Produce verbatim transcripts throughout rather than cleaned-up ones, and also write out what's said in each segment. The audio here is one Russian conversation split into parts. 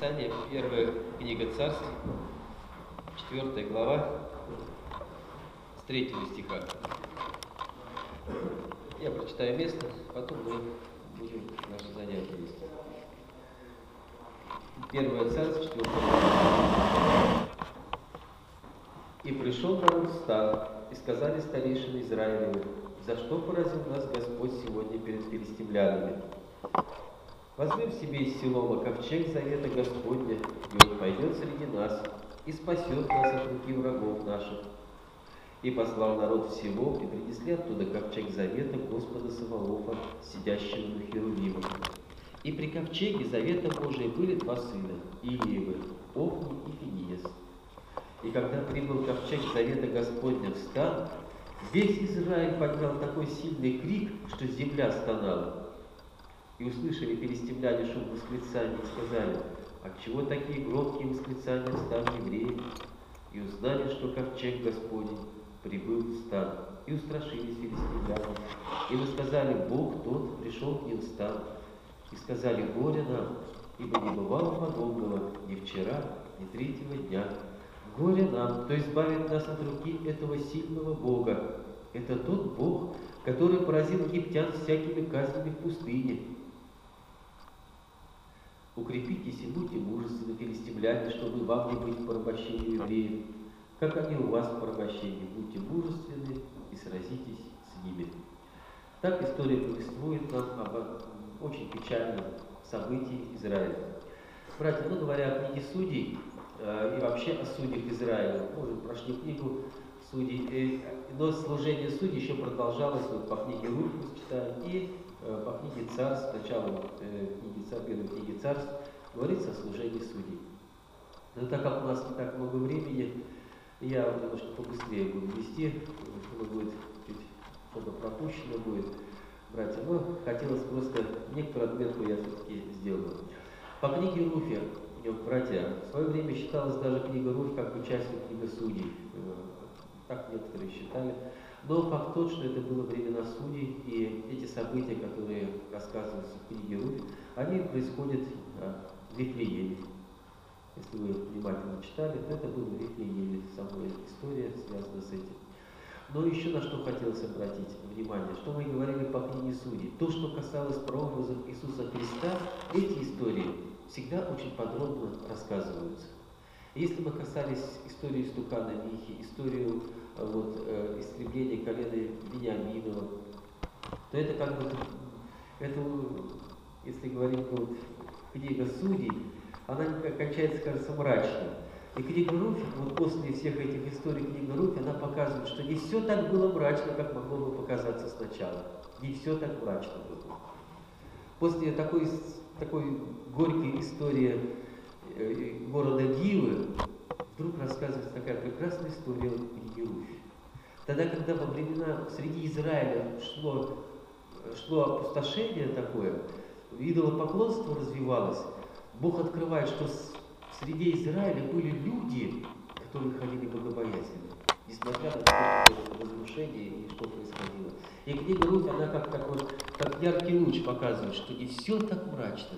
Писания, первая книга Царств, четвертая глава, с третьего стиха. Я прочитаю место, потом мы будем наши занятия вести. Первое Царство, четвертая глава. «И пришел народ в стан, и сказали старейшины Израилевы: за что поразил нас Господь сегодня перед филистимлянами? Возьмем себе из Силома ковчег завета Господня, и он пойдет среди нас, и спасет нас от руки врагов наших. И послал народ в Силом, и принесли оттуда ковчег завета Господа Саваофа, сидящего на Херувимах. И при ковчеге завета Божия были два сына, Илиевы, Офни и Финиес. И когда прибыл ковчег завета Господня в стан, весь Израиль поднял такой сильный крик, что земля стонала. И услышали филистимляне шум восклицаний и сказали: отчего такие громкие восклицания в стан евреев? И узнали, что ковчег Господень прибыл в стан, и устрашились филистимляне. И мы сказали: Бог тот пришел к ним в стан. И сказали: горе нам, ибо не бывало подобного ни вчера, ни третьего дня. Горе нам, кто избавит нас от руки этого сильного Бога. Это тот Бог, который поразил египтян всякими казнями в пустыне. Укрепитесь и будьте мужественны, филистимляне, чтобы вам не быть в порабощении евреев, как они у вас в порабощении. Будьте мужественны и сразитесь с ними». Так история повествует нам об очень печальном событии Израиля. Братья, ну говоря о книге Судей э, и вообще о судьях Израиля, мы уже прошли книгу Судей, э, но служение судей еще продолжалось вот, по книге Руфь, мы читаем, и э, по книге Царств, сначала э, книги Царств, первой книги Царств, говорится о служении судей. Но так как у нас не так много времени, я немножко побыстрее буду вести, чтобы будет чуть что-то пропущено будет, братья. Но хотелось просто некоторую отметку я все-таки сделаю. По книге Руфи, братья, в свое время считалась даже книга Руфь как бы частью книги Судей. Так некоторые считали. Но факт тот, что это было времена Судей, и эти события, которые рассказываются в книге Руфь, они происходят в Вифлееме. Если вы внимательно читали, то это было в Вифлееме, самая история связана с этим. Но еще на что хотелось обратить внимание, что мы говорили по книге Судей. То, что касалось прообразов Иисуса Христа, эти истории всегда очень подробно рассказываются. Если мы касались истории Стукана Михи, историю вот, э, истребления колена Вениаминова, то это как бы, это, если говорить вот, книга Судей, она кончается, кажется, мрачно. И книга Руфь, вот после всех этих историй книга Руфь, она показывает, что не все так было мрачно, как могло бы показаться сначала. Не все так мрачно было. После такой, такой горькой истории города Гивы вдруг рассказывается такая прекрасная история в книге Руфь. Тогда, когда во времена среди Израиля шло, шло опустошение такое, идолопоклонство развивалось, Бог открывает, что среди Израиля были люди, которые ходили богобоязненно, несмотря на какое-то разрушение и что происходило. И книга Руфь, она как такой, как яркий луч показывает, что не все так мрачно.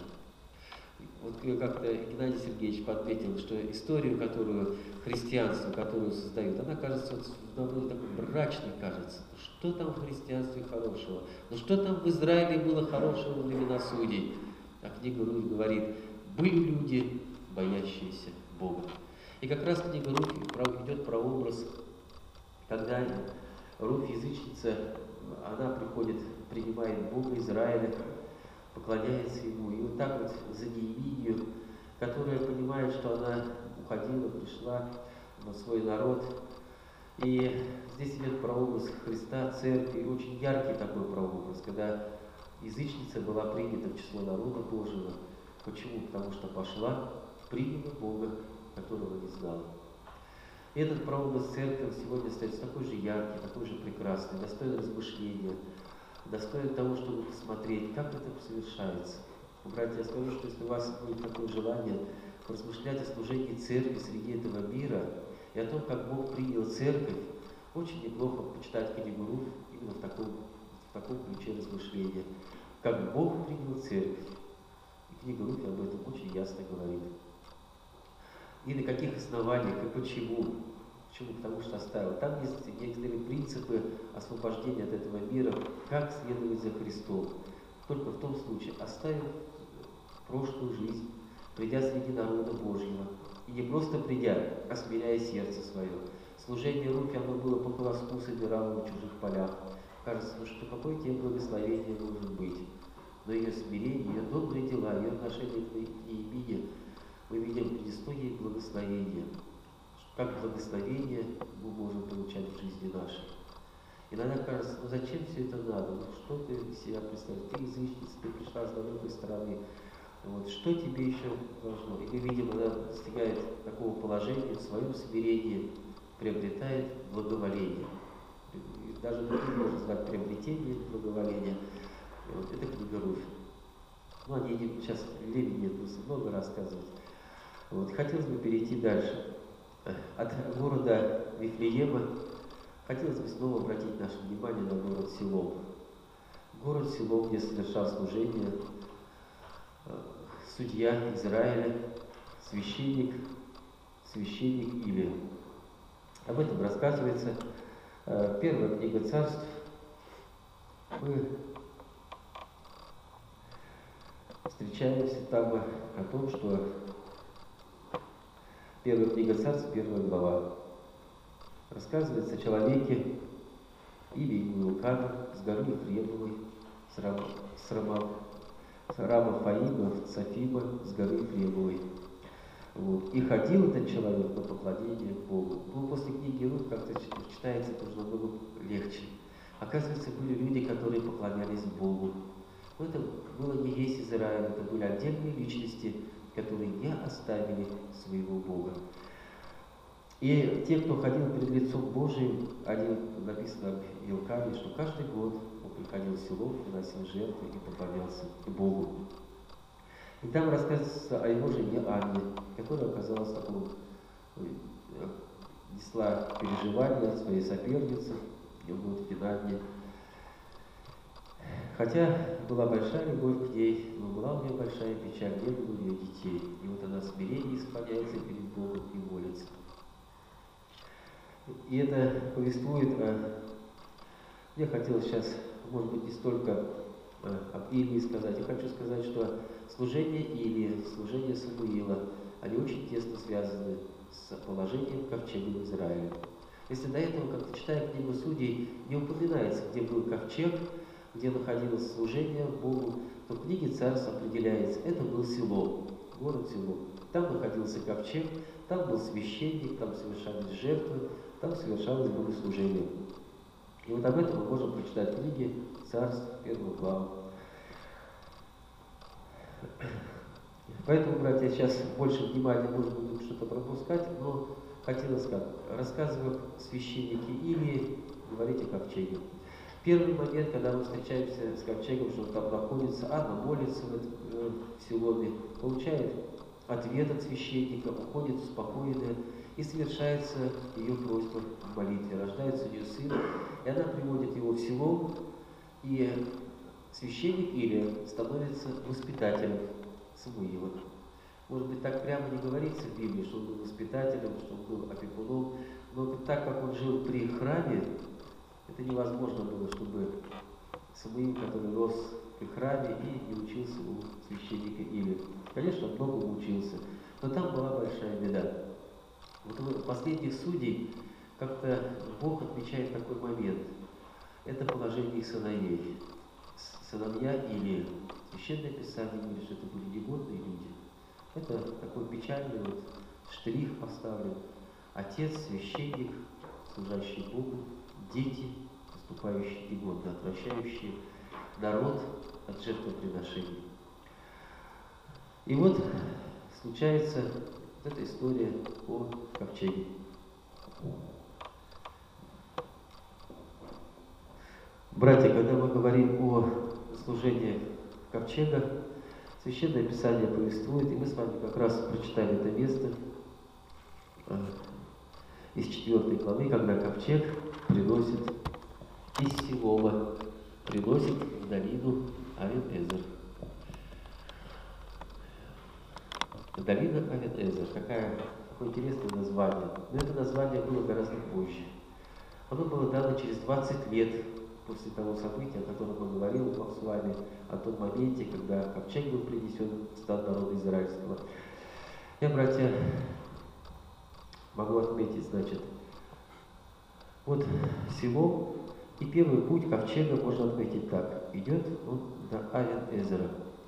Вот как-то Геннадий Сергеевич подметил, что историю, которую христианство, которую создают, она кажется, вот, такой мрачной кажется. Что там в христианстве хорошего? Ну что там в Израиле было хорошего во времена судей? А книга Руфь говорит: были люди, боящиеся Бога. И как раз книга Руфь идет про образ, когда Руфь, язычница, она приходит, принимает Бога Израиля, поклоняется Ему. И вот так вот за Неемию, которая понимает, что она уходила, пришла на свой народ. И здесь идет прообраз Христа, церкви, очень яркий такой прообраз, когда язычница была принята в число народа Божьего. Почему? Потому что пошла, приняла Бога, которого не знала. И этот прообраз церкви сегодня остается такой же яркий, такой же прекрасный, достоин размышления, достоин того, чтобы посмотреть, как это совершается. Братья, я скажу, что если у вас будет такое желание размышлять о служении церкви среди этого мира и о том, как Бог принял церковь, очень неплохо почитать книгу Руфь именно в таком, в таком ключе размышления. Как Бог принял церковь. И книга Руфь об этом очень ясно говорит. и на каких основаниях, и почему. Почему? Потому что оставил. Там есть некоторые принципы освобождения от этого мира, как следовать за Христом. Только в том случае, оставив прошлую жизнь, придя среди народа Божьего, и не просто придя, а смиряя сердце свое. Служение руки, оно было по колоску, собирало в чужих полях. Кажется, ну что какое тебе благословение может быть. Но ее смирение, ее добрые дела, ее отношение к Неемии, мы видим предисловие благословения. Как благословение мы можем получать в жизни нашей. Иногда кажется, ну зачем все это надо? Ну что ты себя представляешь? Ты язычница, ты пришла с далекой стороны. Вот, что тебе еще должно? И мы видим, она достигает такого положения, в своем смирении приобретает благоволение. И даже это можно назвать приобретение благоволения. И вот это книга Руфь. Ну, о ней сейчас времени нет, много рассказывать. Вот, хотелось бы перейти дальше. От города Вифлеема хотелось бы снова обратить наше внимание на город Силом. Город Силом, где совершал служение судья Израиля, священник, священник Илия. Об этом рассказывается первая книга Царств. Мы встречаемся там о том, что первая книга Царств, первая глава, рассказывается о человеке, имя ему Илкана, с горы Ефремовой, с раба, с раба, с раба Фаима, Цафима, с горы Ефремовой. Вот. И ходил этот человек на поклонение Богу. Ну, после книги Руфь как-то читается это уже намного легче. Оказывается, были люди, которые поклонялись Богу. Но это было не весь Израиль, это были отдельные личности, которые не оставили своего Бога. И те, кто ходил перед лицом Божиим, они, написано в Илкане, что каждый год он приходил в село, приносил жертвы и поклонялся Богу. И там рассказывается о его жене Анне, которая оказалась такой, несла переживания своей соперницы, вот, Финанне. Хотя была большая любовь к ней, но была у нее большая печаль, не было у нее детей. И вот она в смирении склоняется перед Богом и молится. И это повествует о... Я хотел сейчас, может быть, не столько об Илии сказать. Я хочу сказать, что служение Илии, служение Самуила, они очень тесно связаны с положением ковчега в Израиле. Если до этого, как-то читая книгу Судей, не упоминается, где был ковчег, где находилось служение Богу, то в книге Царств определяется, это был село, город Село. Там находился ковчег, там был священник, там совершались жертвы, там совершалось богослужение. И вот об этом мы можем прочитать в книге Царств, первую главу. Поэтому, братья, сейчас больше внимания, может быть, что-то пропускать, но хотелось как, рассказывая о священнике Илии, говорить о ковчеге. Первый момент, когда мы встречаемся с ковчегом, что он там находится, Анна молится в, этом, э, в Силоме, получает ответ от священника, уходит успокоенная, и совершается ее просьба в молитве. Рождается у нее сын, и она приводит его в село, и священник Илия становится воспитателем Самуила. Может быть, так прямо не говорится в Библии, что он был воспитателем, что он был опекуном, но так как он жил при храме, это невозможно было, чтобы Самуил, который рос при храме и не учился у священника Илии. Конечно, он многому учился, но там была большая беда. Вот у последних судей как-то Бог отмечает такой момент. Это положение их сыновей. Сыновья Илии. Священное Писание говорит, что это были негодные люди. Это такой печальный вот штрих поставлен. Отец, священник, служащий Богу, дети, поступающие негодно, отвращающие народ от жертвоприношений. И вот случается вот эта история о ковчеге. Братья, когда мы говорим о служении ковчега, Священное Писание повествует, и мы с вами как раз прочитали это место из четвертой главы, когда ковчег приносит из Силома, приносит в долину Авен-Эзер. Долина Авен-Эзер. Какая, какое интересное название. Но это название было гораздо позже. Оно было дано через двадцать лет после того события, о котором он говорил с вами, о том моменте, когда ковчег был принесен в стан народа израильского. Я, братья, могу отметить, значит, вот село, и первый путь ковчега можно отметить так. Идет он до Авен-Эзера.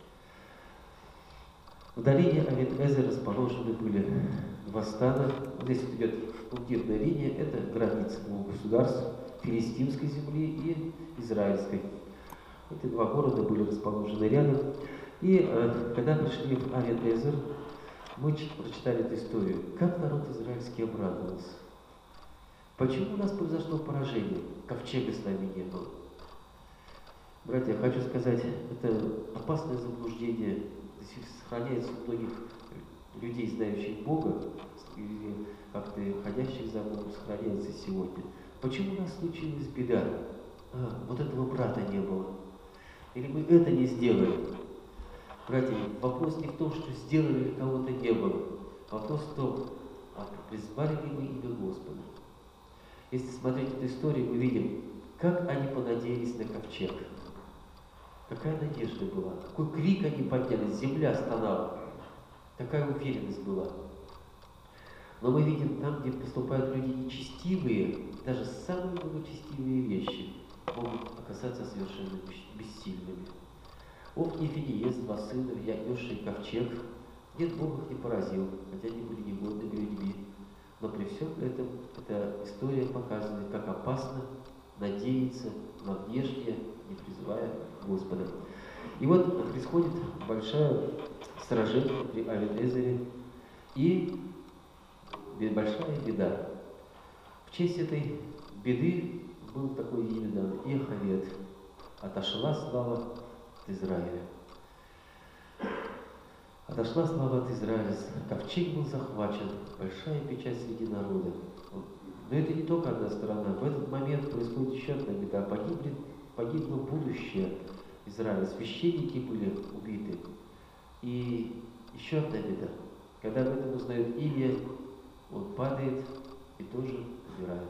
В долине Авен-Эзера расположены были два стана. Вот здесь вот идет пунктирная линия, это граница двух государств, филистимской земли и израильской. Эти два города были расположены рядом. И э, когда пришли в Авен-Эзер, мы прочитали эту историю, как народ израильский обрадовался. Почему у нас произошло поражение? Ковчега с нами не было. Братья, я хочу сказать, это опасное заблуждение сохраняется у многих людей, знающих Бога, или как-то ходящих за Богом, сохраняется сегодня. Почему у нас случилась беда? А, вот этого брата не было. Или мы это не сделали. Братья, вопрос не в том, что сделали или кого-то не было. Вопрос в том, а призвали ли мы имя Господа. Если смотреть эту историю, мы видим, как они понадеялись на ковчег. Какая надежда была, какой крик они подняли, земля стонала. Такая уверенность была. Но мы видим, там, где поступают люди нечестивые, даже самые благочестивые вещи могут оказаться совершенно бессильными. Офни и Финиес, два сына, несшие ковчег, нет, Бог их не поразил, хотя они были негодными людьми. Но при всем этом эта история показывает, как опасно надеяться на внешнее, не призывая Господа. И вот происходит большое сражение при Авен-Эзере и большая беда. В честь этой беды был такой имя дан Иохавед. Отошла слава от Израиля. Отошла слава от Израиля. Ковчег был захвачен. Большая печаль среди народа. Но это не только одна сторона. В этот момент происходит еще одна беда. Погибли, погибло будущее Израиля. Священники были убиты. И еще одна беда. Когда об этом узнают имя, он падает и тоже умирает.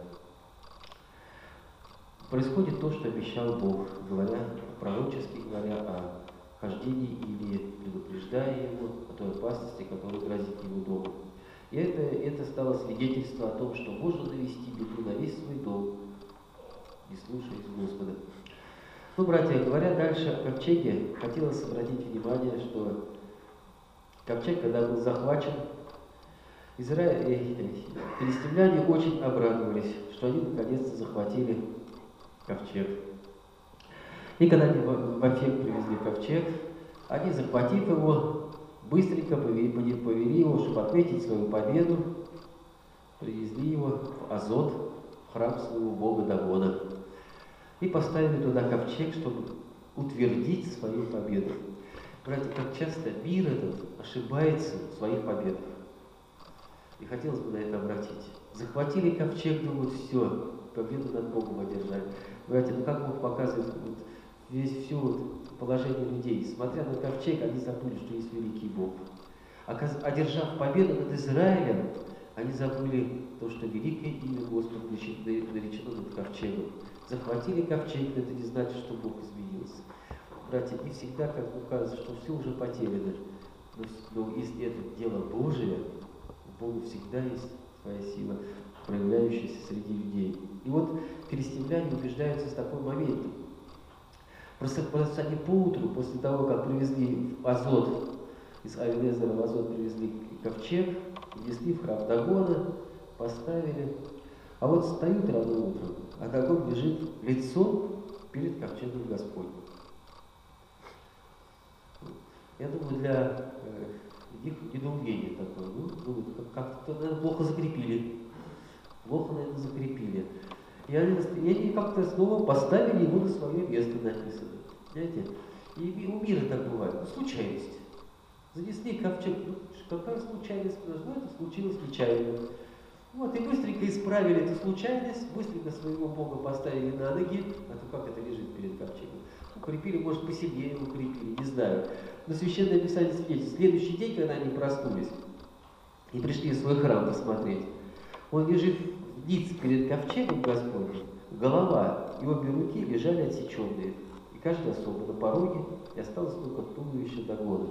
Происходит то, что обещал Бог, говоря, пророчески говоря о хождении или предупреждая его о той опасности, которая грозит его дому. И это, это стало свидетельством о том, что можно навести беду на весь свой дом, не слушаясь Господа. Ну, братья, говоря дальше о ковчеге, хотелось обратить внимание, что ковчег, когда был захвачен, Израиль, филистимляне очень обрадовались, что они наконец-то захватили ковчег. И когда они в Афек привезли ковчег, они, захватив его, быстренько повели его, чтобы отметить свою победу, привезли его в Азот, в храм своего бога Дагона, и поставили туда ковчег, чтобы утвердить свою победу. Братья, как часто мир этот ошибается в своих победах. И хотелось бы на это обратить. Захватили ковчег, думают, все, победу над Богом одержали. Братья, ну как Бог показывает вот, весь все вот, положение людей. Смотря на ковчег, они забыли, что есть великий Бог. Одержав победу над Израилем, они забыли то, что великое имя Господа наречено над ковчегом. Захватили ковчег, но это не значит, что Бог изменился. Братья, не всегда, как мне кажется, что все уже потеряно. Но, но если это дело Божие, у Бога всегда есть своя сила, проявляющаяся среди людей. И вот филистимляне убеждаются с такой моментом. Просто, просто они поутру, после того, как привезли в Азот, из Авен-Эзера в Азот привезли ковчег, внесли в храм Дагона, поставили. А вот встают рано утром, а Дагон лежит лицом перед ковчегом Господним. Я думаю, для э, их недоумения такое. Ну, думают, как-то, наверное, плохо закрепили. Плохо, наверное, закрепили. И они, и они как-то снова поставили его на свое место, написано. Знаете? И у мира так бывает. Ну, случайность. Занесли ковчег. Ну, какая случайность? Ну, это случилось нечаянно. Вот, и быстренько исправили эту случайность, быстренько своего Бога поставили на ноги. А то как это лежит перед ковчегом? Ну, Укрепили, может, посильнее укрепили, не знаю. Но Священное Писание свидетельствует. Следующий день, когда они проснулись и пришли в свой храм посмотреть, он лежит ниц перед ковчегом Господним, голова и обе руки лежали отсеченные, и каждый особо на пороге, и осталось только туловище Дагона.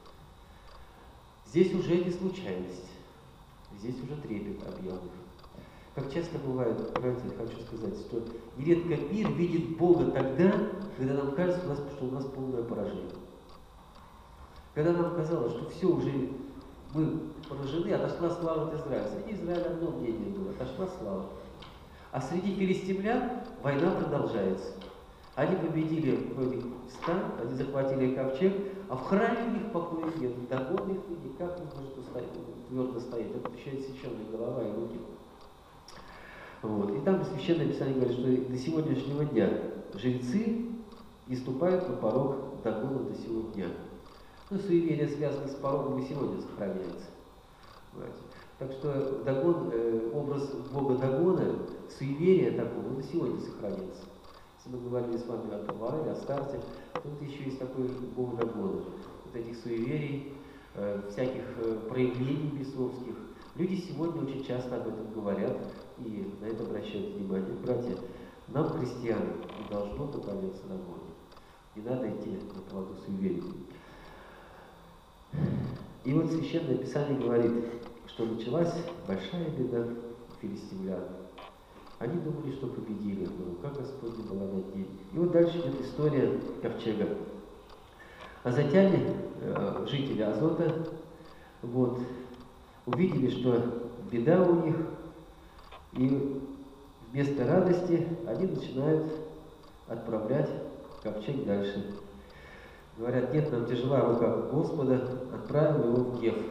Здесь уже не случайность, здесь уже трепет объял уже. Как часто бывает, братья, хочу сказать, что нередко мир видит Бога тогда, когда нам кажется, что у нас полное поражение. Когда нам казалось, что все уже мы поражены, отошла слава от Израиля. Среди Израиля одно мнение было, отошла слава. А среди филистимлян война продолжается. Они победили стан, они захватили ковчег, а в храме у них покоя нет. Дагон их никак не может устоять, твердо стоять. Это еще отсеченная голова и руки. Вот. И там Священное Писание говорит, что до сегодняшнего дня жрецы не ступают на порог Дагона до сего дня. Ну, суеверия, связанные с порогом, и сегодня сохраняется. Понимаете? Так что Дагон, э, образ Бога Дагона, суеверие такого, он и сегодня сохраняется. Если мы говорили с вами о Ваале, о Старте, тут еще есть такой Бог Дагона. Вот этих суеверий, э, всяких э, проявлений бесовских. Люди сегодня очень часто об этом говорят и на это обращают внимание. Братья, нам, христианам, не должно поклоняться Дагону. Не надо идти на поводу суеверий. И вот Священное Писание говорит, что началась большая беда филистимлян. Они думали, что победили, но рука Господня была над ними. И вот дальше идет история ковчега. Азотяне, э, жители Азота, вот, увидели, что беда у них, и вместо радости они начинают отправлять ковчег дальше. Говорят, нет, нам тяжела рука Господа, отправим его в Гев.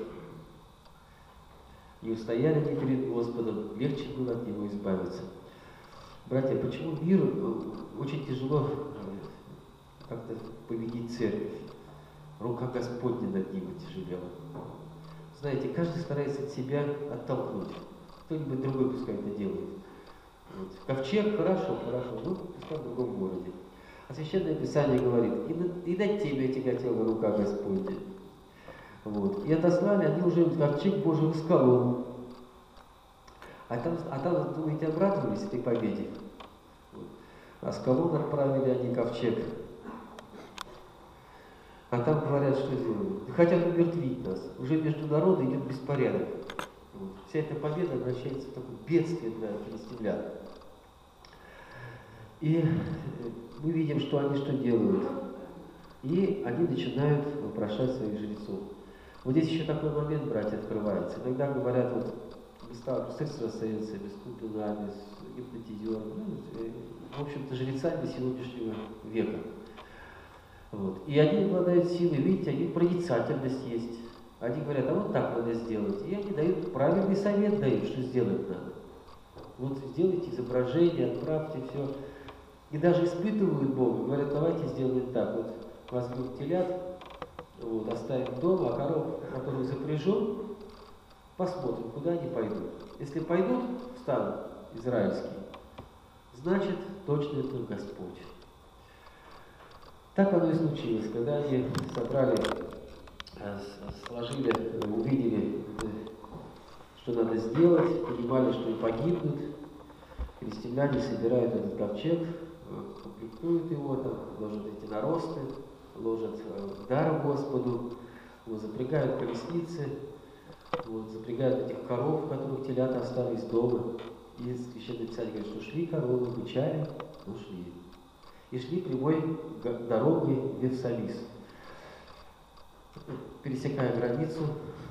И устояли они перед Господом, легче было от него избавиться. Братья, почему миру очень тяжело как-то победить церковь? Рука Господня над ним тяжелела. Знаете, каждый старается от себя оттолкнуть. Кто-нибудь другой пускай это делает. Вот. Ковчег, хорошо, хорошо, ну, пускай в другом городе. А Священное Писание говорит, и над, и над тебе тяготела рука Господня. Вот. И отослали они уже ковчег Божий в Аскалон. А там, а там, думаете, обрадовались этой победе? Вот. Аскалон отправили они ковчег. А там говорят, что делают? Хотят умертвить нас. Уже между народом идет беспорядок. Вот. Вся эта победа обращается в такое бедствие для филистимлян. И мы видим, что они что делают. И они начинают вопрошать своих жрецов. Вот здесь еще такой момент, братья, открывается. Иногда говорят, вот, места с экстрасенсами, с колдунами, с гипнотизерами, ну, в общем-то, жрецами сегодняшнего века. Вот. И они обладают силой, видите, они проницательность есть. Они говорят, а вот так надо сделать. И они дают правильный совет, дают, что сделать надо. Вот сделайте изображение, отправьте все. И даже испытывают Бога, говорят, давайте сделаем так. Вот возьмем телят, вот, оставим дома, а коров, которую запряжем, посмотрим, куда они пойдут. Если пойдут в стан израильский, значит, точно это Господь. Так оно и случилось, когда они собрали, сложили, увидели, что надо сделать, понимали, что и погибнут. Филистимляне собирают этот ковчег, комплектуют его, там, ложат эти наросты, ложат дар Господу, вот, запрягают колесницы, вот, запрягают этих коров, у которых телята остались дома. И Священное Писание говорит, что шли коровы, бычали, но шли. И шли прямой дорогой в Вифсалис. Пересекая границу,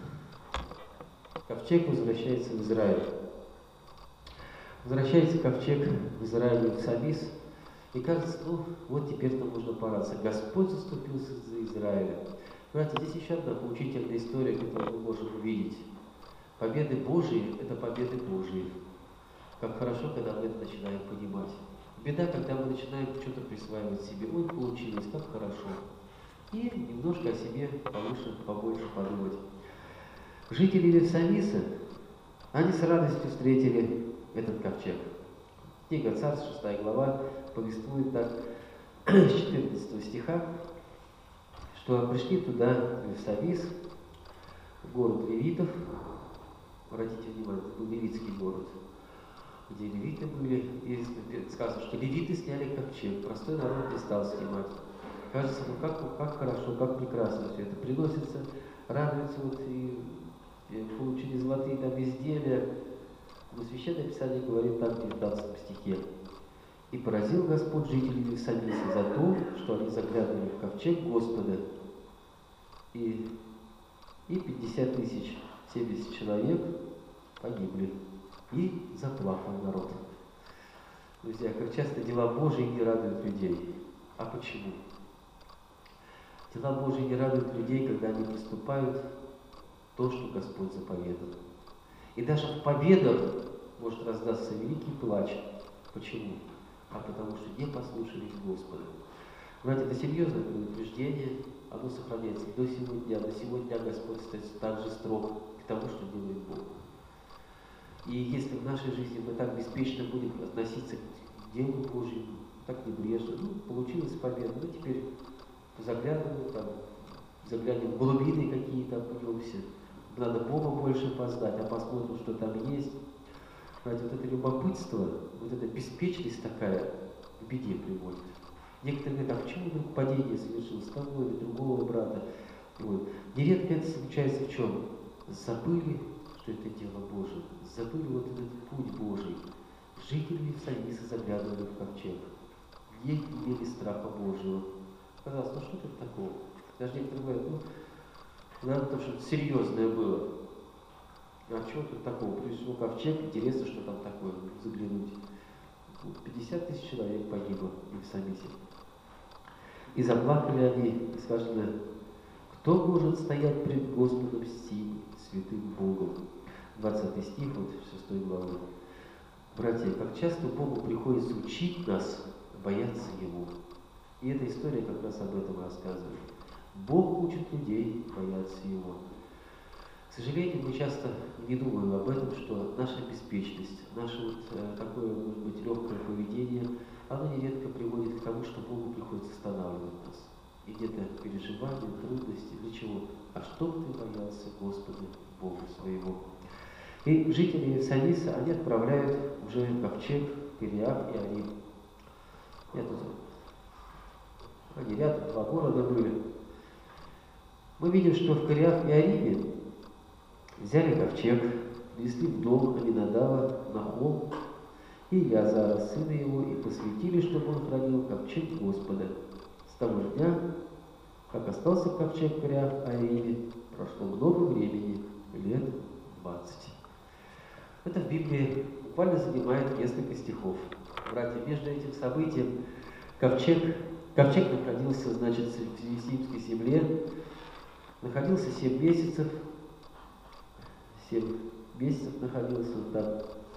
ковчег возвращается в Израиль. Возвращается ковчег в Израиль, в Вифсалис. И кажется, ну, вот теперь-то можно порадоваться. Господь заступился за Израиля. Знаете, здесь еще одна поучительная история, которую мы можем увидеть. Победы Божьи – это победы Божьи. Как хорошо, когда мы это начинаем понимать. Беда, когда мы начинаем что-то присваивать себе. Ой, получилось, как хорошо. И немножко о себе повыше, побольше подумать. Жители Вифсалиса, они с радостью встретили этот ковчег. Книга Царств, шестая глава, повествует так, с четырнадцатого стиха, что пришли туда в Савис, город левитов. Обратите внимание, это был левитский город, где левиты были. И сказано, что левиты сняли ковчег, простой народ не стал снимать. Кажется, ну как, как хорошо, как прекрасно все это приносится, радуется вот и, и получили золотые там изделия. Но Священное Писание говорит так в девятнадцатом стихе. «И поразил Господь жителей Самиса за то, что они заглядывали в ковчег Господа, и, и пятьдесят тысяч семьдесят человек погибли, и заплакал народ». Друзья, как часто дела Божьи не радуют людей. А почему? Дела Божьи не радуют людей, когда они приступают то, что Господь заповедал. И даже в победах может раздаться великий плач. Почему? А потому что не послушались Господа. Знаете, это серьезное предупреждение, оно сохраняется до сегодня дня. До сегодня Господь стоит так же строг к тому, что делает Бог. И если в нашей жизни мы так беспечно будем относиться к делу Божьему, так небрежно, ну, получилась победа, ну, теперь заглядываем, там, заглянем в глубины какие-то, опнемся, надо Бога больше познать, а посмотрим, что там есть. Знаете, вот это любопытство, вот эта беспечность такая к беде приводит. Некоторые говорят, а почему вдруг падение совершилось того или другого брата? Вот. Нередко это случается в чем? Забыли, что это дело Божие, забыли вот этот путь Божий. Жители Самиса заглядывали в ковчег, не имели страха Божьего. Казалось, ну что тут такого? Даже некоторые говорят, ну, надо то, что-то серьезное было. А чего тут такого? Пришел ковчег, интересно, что там такое, заглянуть. пятьдесят тысяч человек погибло в Самисе. И заплакали они, и сказано, кто может стоять пред Господом сим, святым Богом? двадцатый стих, вот шестой главы. Братья, как часто Богу приходится учить нас бояться Его. И эта история как раз об этом рассказывает. Бог учит людей бояться Его. К сожалению, мы часто не думаем об этом, что наша беспечность, наше вот э, такое, может быть, легкое поведение, оно нередко приводит к тому, что Богу приходится останавливать нас. И где-то переживания, трудности, для чего? А чтоб ты боялся Господа, Бога своего. И жители Самиса, они отправляют уже ковчег в Кириаф и Арим. Я тут, они рядом, два города были. Мы видим, что в Кириаф и Ариме взяли ковчег, внесли в дом Аминадава на холм и Илиазара, сына его, и посвятили, чтобы он хранил ковчег Господа. С того же дня, как остался ковчег в Кириаф-Ариме, прошло много времени, лет двадцать. Это в Библии буквально занимает несколько стихов. Братья, между этим событием ковчег, ковчег находился, значит, в Вифлеемской земле, находился семь месяцев, семь месяцев находился он там.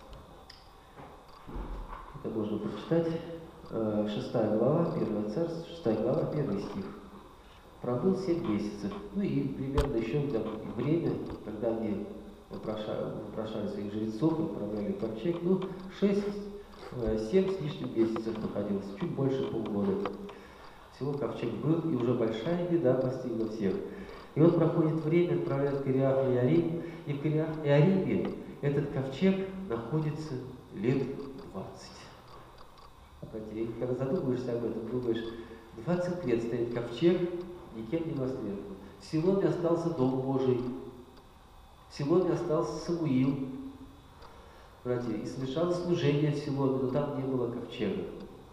Это можно прочитать. Шестая глава, первое царство, шестая глава, первый стих. Пробыл семь месяцев. Ну и примерно еще там время, когда они вопрошали, вопрошали своих жрецов, отправляли ковчег, ну, шесть, семь с лишним месяцев находился, чуть больше полгода. Всего ковчег был, и уже большая беда постигла всех. И вот проходит время, отправляют в Кириаф и Арим, и в Кириаф и Ариме этот ковчег находится лет двадцать. И когда задумаешься об этом, думаешь, двадцать лет стоит ковчег, никем не востребован. В Силоне остался Дом Божий, в Силоне остался Самуил, братья, и совершалось служение в Силоне, но там не было ковчега.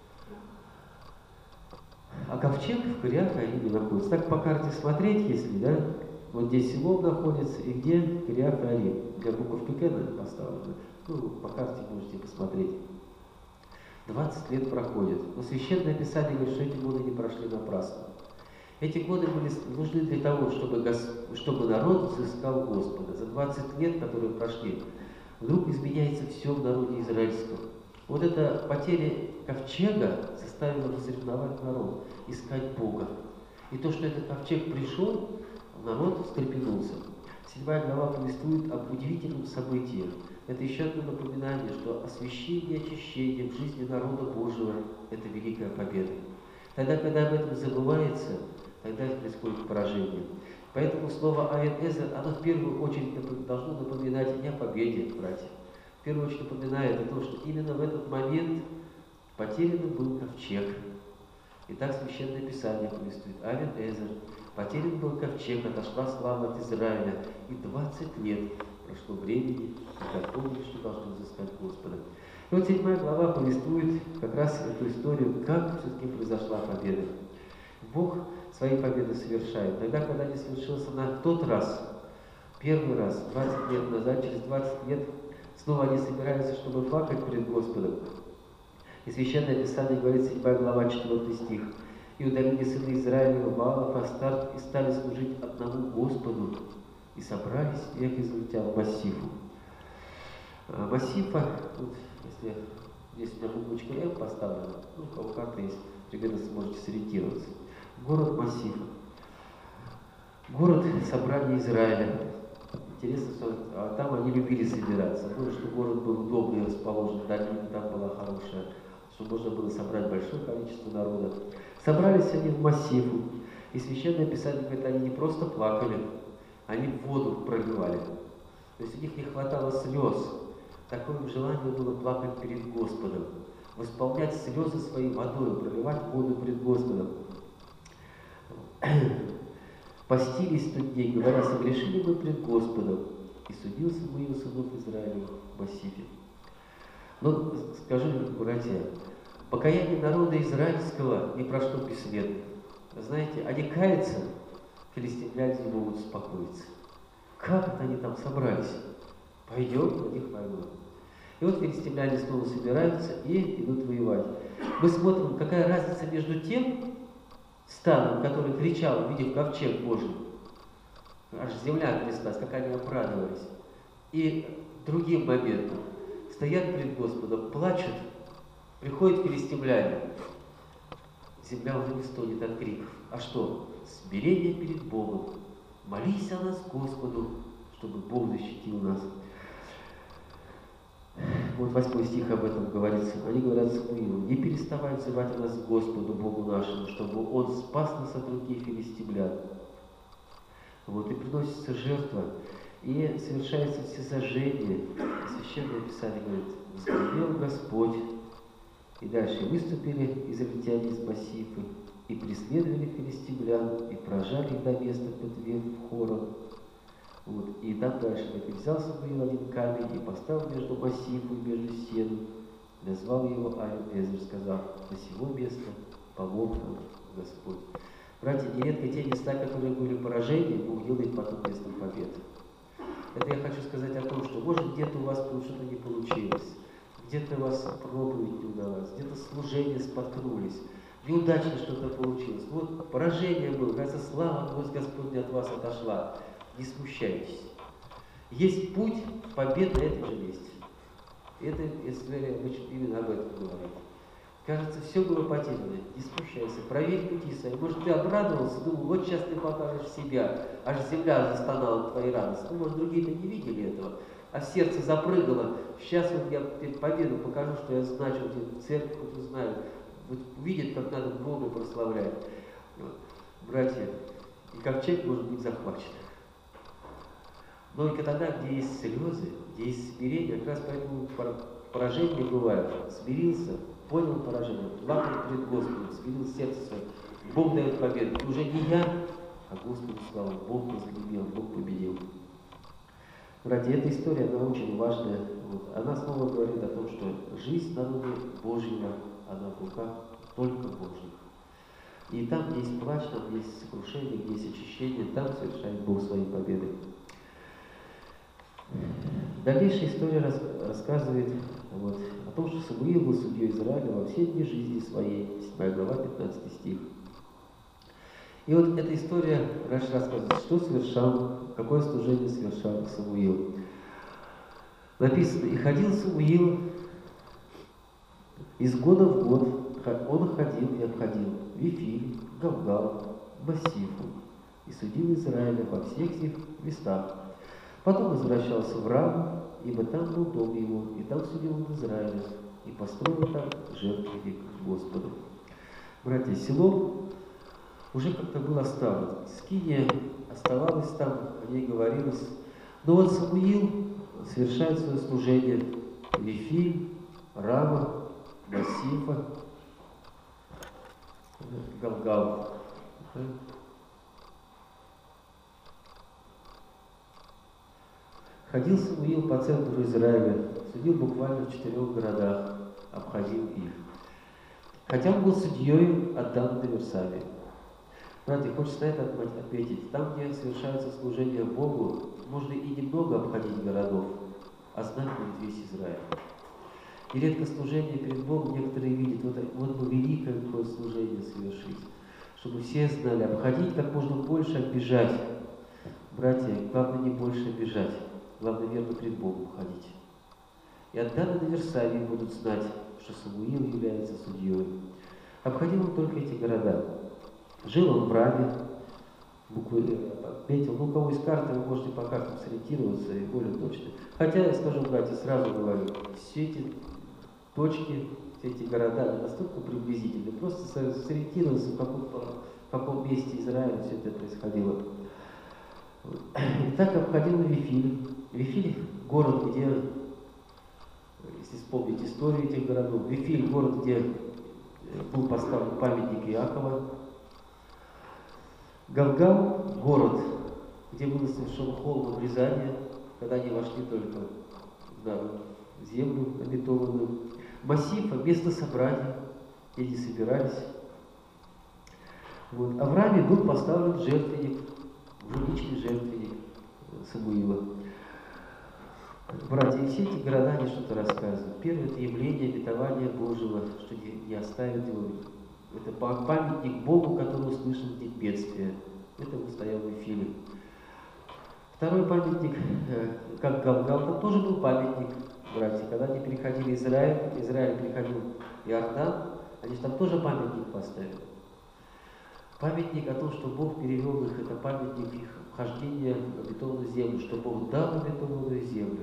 А ковчег в Кириаф и Ариме находится. Так по карте смотреть, если, да, вот здесь Силон находится, и где Кириаф и Арим. Для буковки Кена поставлено. Ну, по карте можете посмотреть. двадцать лет проходит. Но Священное Писание говорит, что эти годы не прошли напрасно. Эти годы были нужны для того, чтобы, Гос... чтобы народ взыскал Господа. За двадцать лет, которые прошли, вдруг изменяется все в народе израильском. Вот эта потеря ковчега заставила разревновать народ, искать Бога. И то, что этот ковчег пришел, народ встрепенулся. Седьмая глава повествует об удивительном событии. Это еще одно напоминание, что освящение и очищение в жизни народа Божьего – это великая победа. Тогда, когда об этом забывается, тогда происходит поражение. Поэтому слово Авен Эзер, оно в первую очередь должно напоминать не о победе, братья. В первую очередь напоминает о том, что именно в этот момент потерян был ковчег. И так Священное Писание повествует. Авен Эзер. Потерян был ковчег, отошла слава от Израиля. И двадцать лет прошло времени, как помнили, что должны взыскать Господа. И вот седьмая глава повествует как раз эту историю, как все-таки произошла победа. Бог свои победы совершает. Тогда, когда не совершилась она в тот раз, первый раз, двадцать лет назад, через двадцать лет, снова они собираются, чтобы плакать перед Господом. И Священное Писание говорит, седьмая глава, четвёртый стих. «И удалили сыны Израилева Ваалов, Астарт, и стали служить одному Господу, и собрались век израильтян в Массифу». А Массифа, вот, если здесь у меня буквочка М поставлена, ну, у кого карта есть, примерно сможете сориентироваться. Город Массифа. Город собрания Израиля. Интересно, что а там они любили собираться. Ну, что город был удобный, расположен, долина там была хорошая, чтобы можно было собрать большое количество народа. Собрались они в Массифу, и Священное Писание говорит, они не просто плакали, они воду проливали. То есть у них не хватало слез. Такое желание было плакать перед Господом, восполнять слезы своей водой, проливать воду перед Господом. Постились тот день, говоря, согрешили мы пред Господом, и судил Самуил сынов Израилевых в Массифе. Но скажу, братья, покаяние народа израильского не прошло бесследно. Знаете, они каются, филистимляне не могут успокоиться. Как это они там собрались? Пойдем на них войну. И вот филистимляне снова собираются и идут воевать. Мы смотрим, какая разница между тем станом, который кричал, увидев ковчег Божий, аж земля тряслась, как они обрадовались, и другим моментом стоят перед Господом, плачут, приходят филистимляне, земля уже не стонет от криков. А что? Смирение перед Богом. Молись о нас Господу, чтобы Бог защитил нас. Вот восьмой стих об этом говорится. Они говорят Самуилу: не переставай взывать о нас Господу, Богу нашему, чтобы Он спас нас от руки филистимлян. Вот и приносится жертва, и совершается всесожжение. Священное Писание говорит: возгорел Господь. И дальше выступили израильтяне из Массифы, и преследовали филистимлян, и прожали их до места под Вен-хором. Вот. И там дальше так, и взял Самуил один камень и поставил между Массифу и между стену, назвал его Авен Эзер, сказав: на сего место помог нам Господь. Братья, нередко те места, которые были поражения, Бог делает потом местом победы. Это я хочу сказать о том, что может где-то у вас что-то не получилось, где-то у вас проповедь не удалась, где-то служение споткнулись, неудачно что-то получилось. Вот поражение было, кажется, слава Господня от вас отошла. Не смущайтесь. Есть путь побед на этом же месте. Это история именно об этом говорит. Кажется, все было потеряно. Не смущайся. Проверь пути свои. Может, ты обрадовался, думал, вот сейчас ты покажешь себя. Аж земля застонала твоей радости. Ну, может, другие-то не видели этого. А сердце запрыгало. Сейчас вот я победу покажу, что я значу. Церковь хоть узнаю. Вот увидит, как надо Бога прославлять. Вот. Братья, и ковчег может быть захвачен. Но только тогда, где есть слезы, где есть смирение, как раз поэтому поражения бывают. Смирился, понял поражение, плакал перед Господом, смирил сердце свое. Бог дает победу. И уже не я, а Господу слава. Бог возгремел, Бог победил. Братья, эта история, она очень важная. Вот. Она снова говорит о том, что жизнь народа Божьего, она в руках только Божьих. И там, где есть плач, там, где есть сокрушение, где есть очищение, там совершает Бог свои победы. Дальнейшая история рас, рассказывает вот, о том, что Самуил был судьей Израиля во все дни жизни своей. седьмая глава, пятнадцатый стих. И вот эта история раньше рассказывает, что совершал, какое служение совершал Самуил. Написано: и ходил Самуил из года в год, он ходил и обходил Вифиль, Галгал, Массифу, и судил Израиля во всех этих местах. Потом возвращался в Рам, ибо там был дом его, и там судил он Израиля, и построил там жертвенник Господу. Братья, село уже как-то было оставлено. Скиния оставалась там, о ней говорилось. Но вот Самуил совершает свое служение. Вифиль, Рама, Масифа, Галгал. Ходил Самуил по центру Израиля, судил буквально в четырех городах, обходил их. Хотя он был судьей отдан до Версалия. Братья, хочется на это отметить. Там, где совершается служение Богу, можно и немного обходить городов, а знать будет весь Израиль. И редко служение перед Богом некоторые видят, вот, вот бы великое такое служение совершить, чтобы все знали, обходить как можно больше, оббежать. Братья, главное не больше бежать, главное верно пред Богом ходить. И от Дана до Версалии будут знать, что Самуил является судьей. Обходил он только эти города. Жил он в Раме, буквы отметил. Ну, у кого есть карты, вы можете по картам сориентироваться и более точно. Хотя, я скажу, братья, сразу говорю, все эти точки, все эти города не настолько приблизительны. Просто сориентироваться, в каком, в каком месте Израиля все это происходило. И так обходил Вифиль. Вифиль – город, где, если вспомнить историю этих городов, Вифиль – город, где был поставлен памятник Иакова. Галгал – город, где было совершено холм обрезания, когда они вошли только в землю обетованную. Масифа – место собрания, где они собирались. Вот. А в Раме был поставлен жертвенник, уже личный жертвенник Самуила. Братья, и все эти города они что-то рассказывают. Первое – это явление обетования Божьего, что не, не оставит его. Это памятник Богу, который услышал в день бедствия. Это он стоял в Вифиле. Второй памятник, как Галгал, там тоже был памятник, братья. Когда они переходили Израиль, Израиль переходил Иордан, они же там тоже памятник поставили. Памятник о том, что Бог перевел их, это памятник их вхождения в обетованную землю, что Бог дал обетованную землю.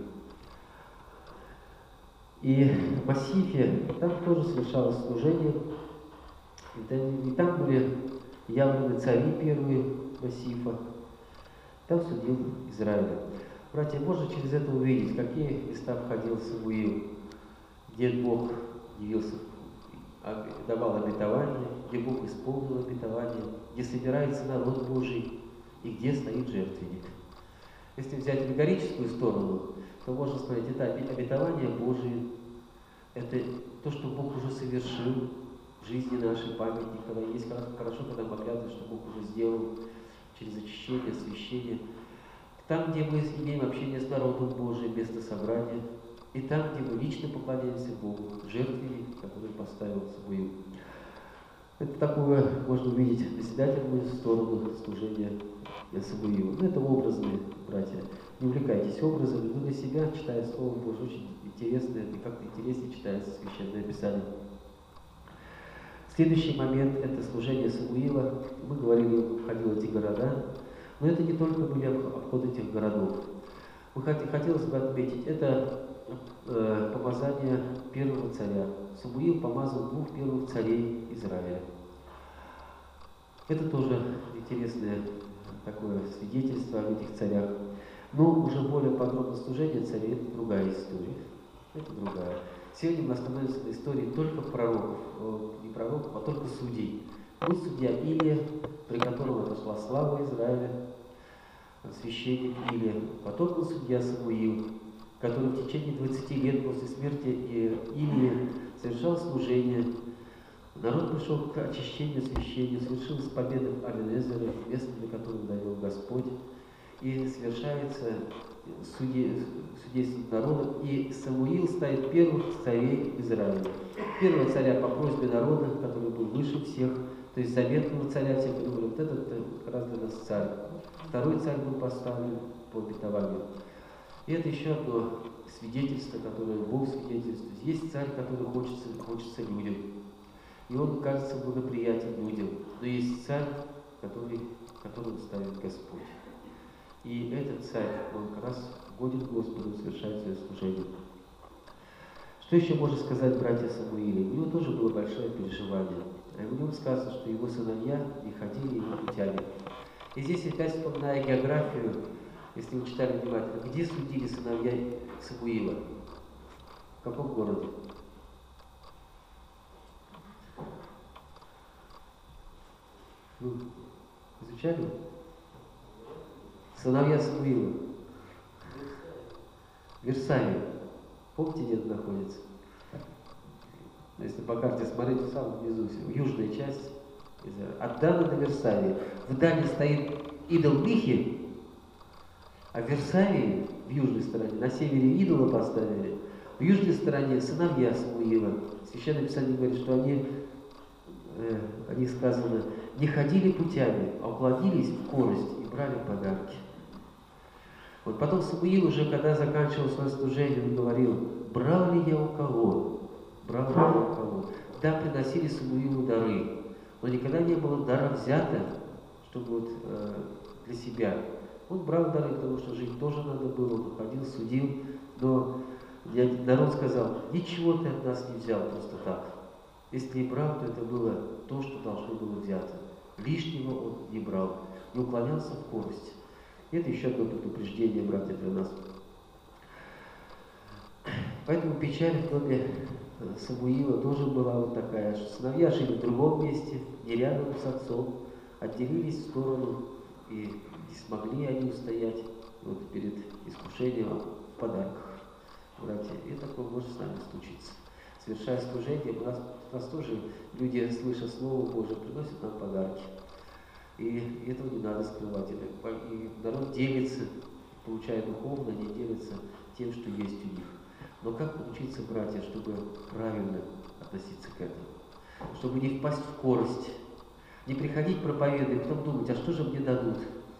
И в Масифе там тоже совершалось служение. И там были явлены цари первые Масифа. Там судил Израиля. Братья, можно через это увидеть, какие места входил Самуил, где Бог явился, давал обетование, где Бог исполнил обетование, где собирается народ Божий и где стоит жертвенник. Если взять аллегорическую сторону, то можно сказать, это обетование Божие, это то, что Бог уже совершил в жизни нашей, памятник, когда есть хорошо, когда мы оглядываем, что Бог уже сделал через очищение, освящение. Там, где мы имеем общение с народом Божиим, место собрания, и там, где мы лично поклоняемся Богу, жертвенник, который поставил Самуил. Это такое можно увидеть назидательную сторону служения Самуила. Ну, это образные, братья. Не увлекайтесь образами, но для себя, читая Слово Божие, очень интересно, и как-то интереснее читается Священное Писание. Следующий момент – это служение Самуила. Мы говорили, он обходил эти города, но это не только были обходы этих городов. Мы хотелось бы отметить, это э, помазание первого царя. Самуил помазал двух первых царей Израиля. Это тоже интересное такое свидетельство об этих царях. Но уже более подробное служение царей – это другая история. Это другая. Сегодня мы остановимся на истории только пророков, не пророков, а только судей. Был судья Илия, при котором отошла слава Израиля, священник Илия. Потом был судья Самуил, который в течение двадцати лет после смерти Илии совершал служение. Народ пришел к очищению, освящению, совершилась победа в Авенезере, место, для которого довел Господь. И совершается судейство народа, и Самуил ставит первых царей Израиля. Первого царя по просьбе народа, который был выше всех, то есть заветного царя всех, говорят, вот этот как раз для нас царь. Второй царь был поставлен по обетованию. И это еще одно свидетельство, которое Бог свидетельствует. Есть царь, который хочется, хочется людям, и он кажется благоприятен людям, но есть царь, который, которого ставит Господь. И этот царь, он как раз годен Господу, совершает свое служение. Что Что еще можно сказать братья Самуиле? У него тоже было большое переживание. В нем сказано, что его сыновья не ходили его путями. И здесь опять вспоминая географию, если вы читали внимательно, где судили сыновья Самуила? В каком городе? Ну, изучали? Сыновья Самуила. Версалия. Помните, где это находится? Если по карте смотреть, в самом внизу, в южная часть, от Дана до Версалии. В Дане стоит идол Михи, а в Версалии, в южной стороне, на севере идола поставили, в южной стороне сыновья Самуила. Священное Писание говорит, что они, э, они сказано, не ходили путями, а уклонились в корость и брали подарки. Вот потом Самуил уже, когда заканчивал свое служение, он говорил: брал ли я у кого? Брал ли я у кого? Да, приносили Самуилу дары, но никогда не было дара взято, чтобы вот э, для себя. Он брал дары, потому что жить тоже надо было, он ходил, судил, но народ сказал: ничего ты от нас не взял просто так. Если не брал, то это было то, что должно было взято. Лишнего он не брал, не уклонялся в корость. Это еще одно предупреждение, братья, для нас. Поэтому печаль в доме Самуила тоже была вот такая, что сыновья жили в другом месте, не рядом с отцом, отделились в сторону, и не смогли они устоять вот перед искушением в подарках. Братья, и такое может с нами случиться. Совершая служение, у нас, у нас тоже люди, слыша Слово Божие, приносят нам подарки. И этого не надо скрывать. И народ делится, получая духовно, они делятся тем, что есть у них. Но как научиться, братья, чтобы правильно относиться к этому? Чтобы не впасть в корость, не приходить проповедовать, потом думать, а что же мне дадут?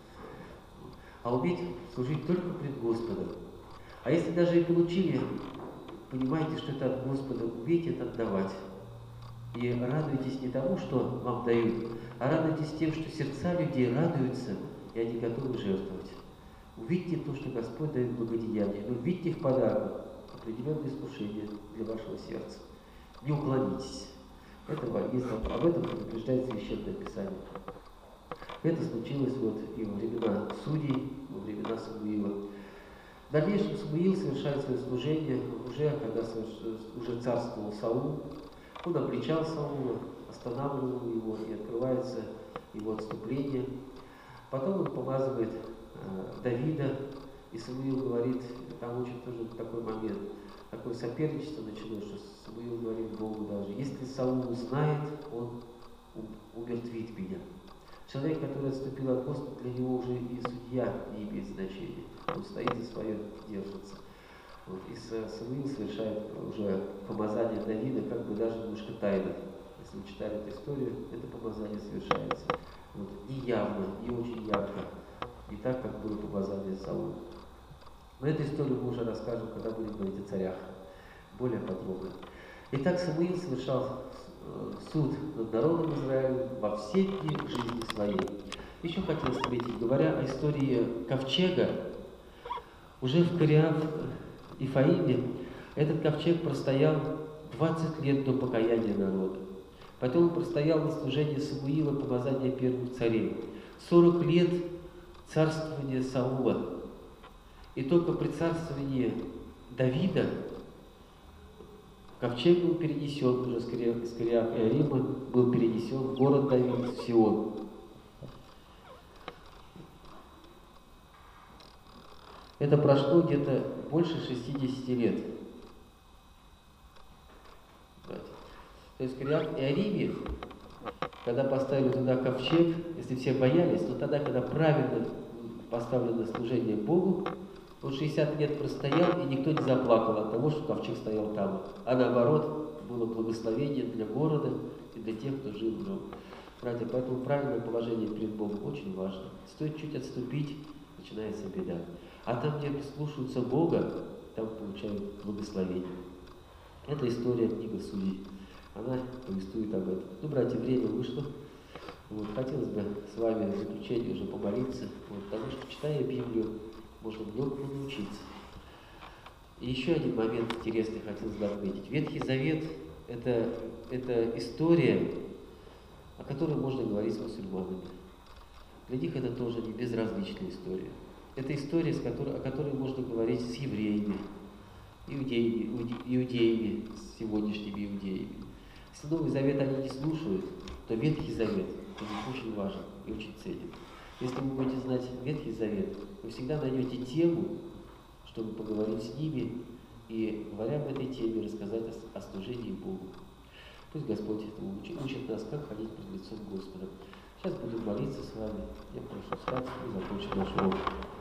А уметь служить только пред Господом. А если даже и получили, понимаете, что это от Господа, умейте это отдавать. И радуйтесь не тому, что вам дают, а радуйтесь тем, что сердца людей радуются, и они готовы жертвовать. Увидьте то, что Господь дает благодеяние, но видите в подарок определенное искушение для вашего сердца. Не уклонитесь. Это, если об этом предупреждает Священное Писание. Это случилось вот и во времена судей, во времена Самуила. В дальнейшем Самуил совершает свое служение уже, когда уже царствовал Саул. Он обличал Саула, останавливал его, и открывается его отступление. Потом он помазывает э, Давида, и Самуил говорит, там очень тоже такой момент, такое соперничество началось, что Самуил говорит Богу даже: если Саул узнает, он умертвит меня. Человек, который отступил от Господа, для него уже и судья не имеет значения. Он стоит за свое, держится. Вот. И Самуил совершает уже помазание Давида, как бы даже немножко тайно. Если вы читали эту историю, это помазание совершается вот, не явно, не очень ярко, не так, как было помазание Саула. Но эту историю мы уже расскажем, когда будем говорить о царях, более подробно. Итак, Самуил совершал суд над народом Израиля во все дни жизни своей. Еще хотел отметить, говоря о истории ковчега, уже в Кириат-Ифаиме этот ковчег простоял двадцать лет до покаяния народа. Потом он простоял на служении Самуила, помазания первых царей. сорок лет царствования Саула. И только при царствовании Давида ковчег был перенесен уже с Кириат-Иарима, был перенесен в город Давид, в Сион. Это прошло где-то больше шестидесяти лет. То есть в Кириат-Иариме, когда поставили туда ковчег, если все боялись, но тогда, когда правильно поставлено служение Богу, он шестьдесят лет простоял, и никто не заплакал от того, что ковчег стоял там. А наоборот, было благословение для города и для тех, кто жил в нем. Братья, поэтому правильное положение перед Богом очень важно. Стоит чуть отступить, начинается беда. А там, где слушаются Бога, там получают благословение. Это история книги Судей. Она повествует об этом. Ну, братья, время вышло. Вот, хотелось бы с вами в заключение уже помолиться, вот, потому что, читая Библию, можно многому научиться. И еще один момент интересный хотелось бы отметить. Ветхий Завет – это, это история, о которой можно говорить с мусульманами. Для них это тоже не безразличная история. Это история, с которой, о которой можно говорить с евреями, иудеями, иудеями, с сегодняшними иудеями. Если Новый Завет они не слушают, то Ветхий Завет для них очень важен и очень ценен. Если вы будете знать Ветхий Завет, вы всегда найдете тему, чтобы поговорить с ними и, говоря об этой теме, рассказать о, о служении Богу. Пусть Господь этому учит, учит нас, как ходить пред лицом Господа. Сейчас будем молиться с вами. Я прошу встать и закончить наш урок.